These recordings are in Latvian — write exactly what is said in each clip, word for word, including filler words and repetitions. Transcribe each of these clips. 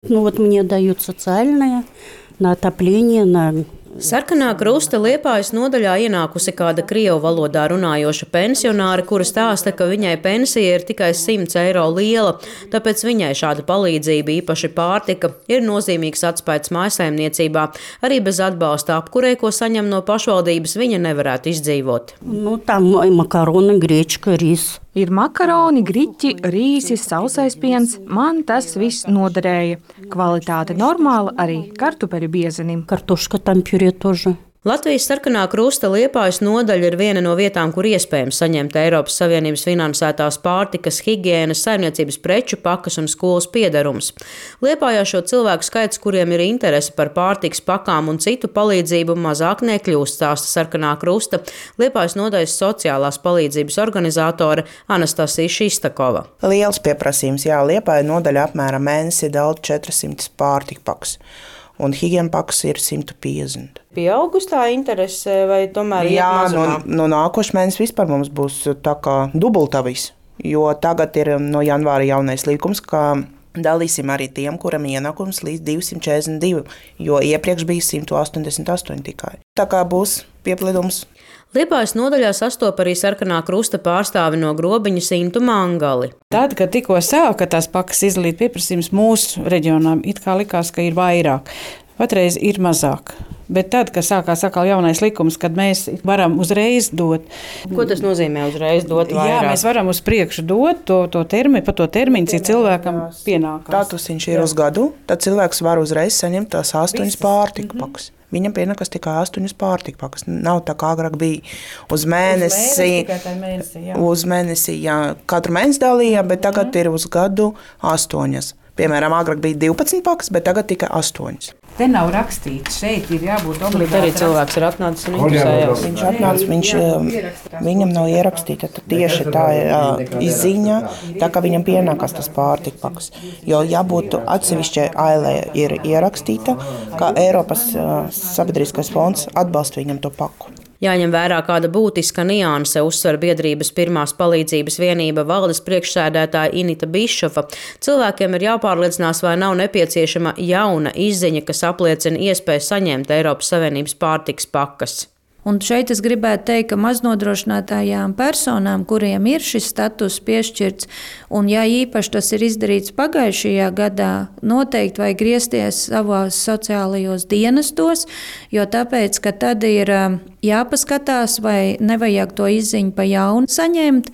Ну вот мне дают социальное, на отопление, на... Sarkanā krusta Liepājas nodaļā ienākusi kāda krievu valodā runājoša pensionāre, kura stāsta, ka viņai pensija ir tikai simts eiro liela, tāpēc viņai šāda palīdzība, īpaši pārtika, ir nozīmīgs atspaids mājsaimniecībā. Arī bez atbalsta apkurei, ko saņem no pašvaldības, viņa nevarētu izdzīvot. Nu, tam makaroni, grečka, ris. Ir makaroni, griķi, rīsis, sausais piens. Man tas viss noderēja. Kvalitāte normāla, arī kartupeļu biezenim. Kartuška tam purē тоже. Latvijas Sarkanā krusta Liepājas nodaļa ir viena no vietām, kur iespējams saņemt Eiropas Savienības finansētās pārtikas, higienas, saimniecības preču, pakas un skolas piederums. Liepājā šo cilvēku skaits, kuriem ir interese par pārtikas pakām un citu palīdzību, mazāk nekļūst, stāsta Sarkanā krusta Liepājas nodaļas sociālās palīdzības organizātore Anastasija Šistakova. Liels pieprasījums, jā, Liepāja nodaļa apmēram mēnesi daudz četras pārtika pakas. Un higiēna pakas ir simt piecdesmit. Pieaugus tā interese vai tomēr jā, no, no nākošais mēnesis vispār mums būs tā kā dubultā viss, jo tagad ir no janvāra jaunais līkums, ka dalīsim arī tiem, kuram ienākums līdz divsimt četrdesmit divi, jo iepriekš bija simt astoņdesmit astoņi tikai. Tā kā būs pieplidums. Liepājas nodaļā sastop arī Sarkanā krusta pārstāvi no Grobiņas Intu Mangali. Tad, kad tikko sāka tās pakas izdalīt, pieprasījums mūsu reģionām, it kā likās, ka ir vairāk. Patreiz ir mazāk. Bet tad, kad sākās atkal jaunais likums, kad mēs varam uzreiz dot. Ko tas nozīmē uzreiz dot vairāk? Jā, mēs varam uz priekšu dot to, to termiņu, pa to termiņu, cik cilvēkam pienākās. Tātad viņš ir uz gadu, tad cilvēks var uzreiz saņemt tās astoņas pārtika pakas. Mm-hmm. Viņam pienākas tikai astoņas pārtika pakas. Nav tā kā agrāk bija uz mēnesi. Uz mēnesi, mēnesi jā. Uz mēnesi, jā. Katru mēnesi dalīja, bet tagad mm-hmm. ir uz gadu astoņas. Piemēram, agrāk bija divpadsmit pakas, bet tagad tikai astoņas. Te nav rakstīts, šeit ir jābūt obligāti. Arī cilvēks ir atnācis un interesējās. Viņš atnācis, viņš, viņam nav ierakstīta, tad tieši tā ir izziņa, tā kā viņam pienākas tas pārtika pakas. Jo jābūt atsevišķai ailē ir ierakstīta, kā Eiropas sabiedriskais fonds atbalsta viņam to paku. Jāņem vērā kāda būtiska nianse, uzsver biedrības pirmās palīdzības vienība valdes priekšsēdētāja Inita Bišofa. Cilvēkiem ir jāpārliecinās, vai nav nepieciešama jauna izziņa, kas apliecina iespēju saņemt Eiropas Savienības pārtikas pakas. Un šeit es gribētu teikt, ka maznodrošinātājām personām, kuriem ir šis status piešķirts, un ja īpaši tas ir izdarīts pagājušajā gadā, noteikti vajag griezties savos sociālajos dienestos, jo tāpēc, ka tad ir jāpaskatās, vai nevajag to izziņu pa jaunu saņemt,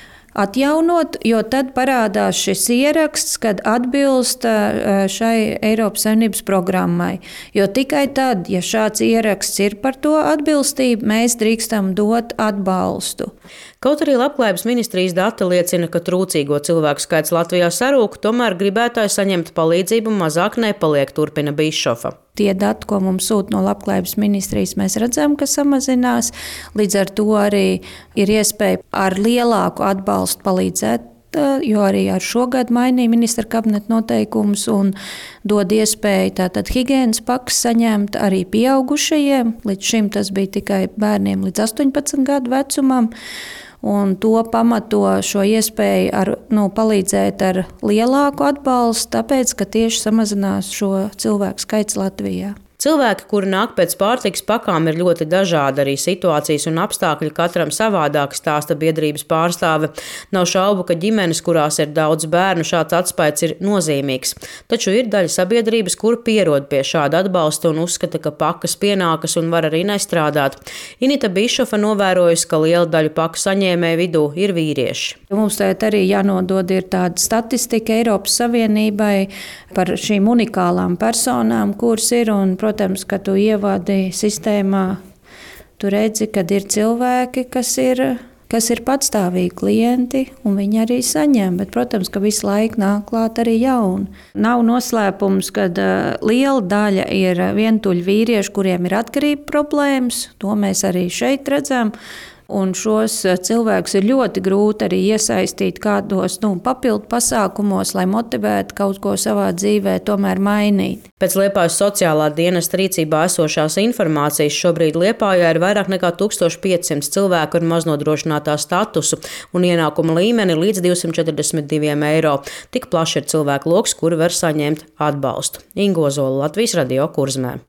atjaunot, jo tad parādās šis ieraksts, kad atbilst šai Eiropas Savienības programmai. Jo tikai tad, ja šāds ieraksts ir par to atbilstību, mēs drīkstam dot atbalstu. Kaut arī Labklājības ministrijas dati liecina, ka trūcīgo cilvēku skaits Latvijā sarūk, tomēr gribētāji saņemt palīdzību mazāk nepaliek, turpina Bišofa. Tie dati, ko mums sūta no Labklājības ministrijas, mēs redzam, ka samazinās. Līdz ar to arī ir iespēja ar lielāku atbalstu palīdzēt, jo arī ar šogad mainīja ministra kabineta noteikumus un dod iespēju tātad higienas pakas saņemt arī pieaugušajiem. Līdz šim tas bija tikai bērniem līdz astoņpadsmit gadu vecumam. Un to pamato šo iespēju ar, nu, palīdzēt ar lielāku atbalstu, tāpēc, ka tieši samazinās šo cilvēku skaits Latvijā. Cilvēki, kuri nāk pēc pārtikas pakām, ir ļoti dažādi, arī situācijas un apstākļi katram savādāk, stāsta biedrības pārstāve. Nav šaubu, ka ģimenes, kurās ir daudz bērnu, šāds atspaids ir nozīmīgs. Taču ir daļa sabiedrības, kur pierod pie šāda atbalsta un uzskata, ka pakas pienākas un var arī nestrādāt. Inita Bišofa novērojusi, ka liela daļa paku saņēmēju vidū ir vīrieši. Mums tagad arī jānodod ir tāda statistika Eiropas Savienībai par šīm unikālām personām, kuras ir, un, protams, ka tu ievādi sistēmā, tu redzi, kad ir cilvēki, kas ir, kas ir patstāvīgi klienti, un viņi arī saņem, bet, protams, ka visu laiku nāk klāt arī jauni. Nav noslēpums, kad uh, liela daļa ir vientuļi vīrieši, kuriem ir atkarība problēmas, to mēs arī šeit redzam. un šos cilvēkus ir ļoti grūti arī iesaistīt kādos nu, papildu pasākumos, lai motivētu kaut ko savā dzīvē tomēr mainīt. Pēc Liepājas sociālā dienesta rīcībā esošās informācijas šobrīd Liepājā ir vairāk nekā tūkstoš piecsimt cilvēku ar maznodrošinātā statusu un ienākuma līmeni līdz divsimt četrdesmit diviem eiro. Tik plašs ir cilvēku loks, kuri var saņemt atbalstu. Inga Ozola, Latvijas Radio, Kurzmē.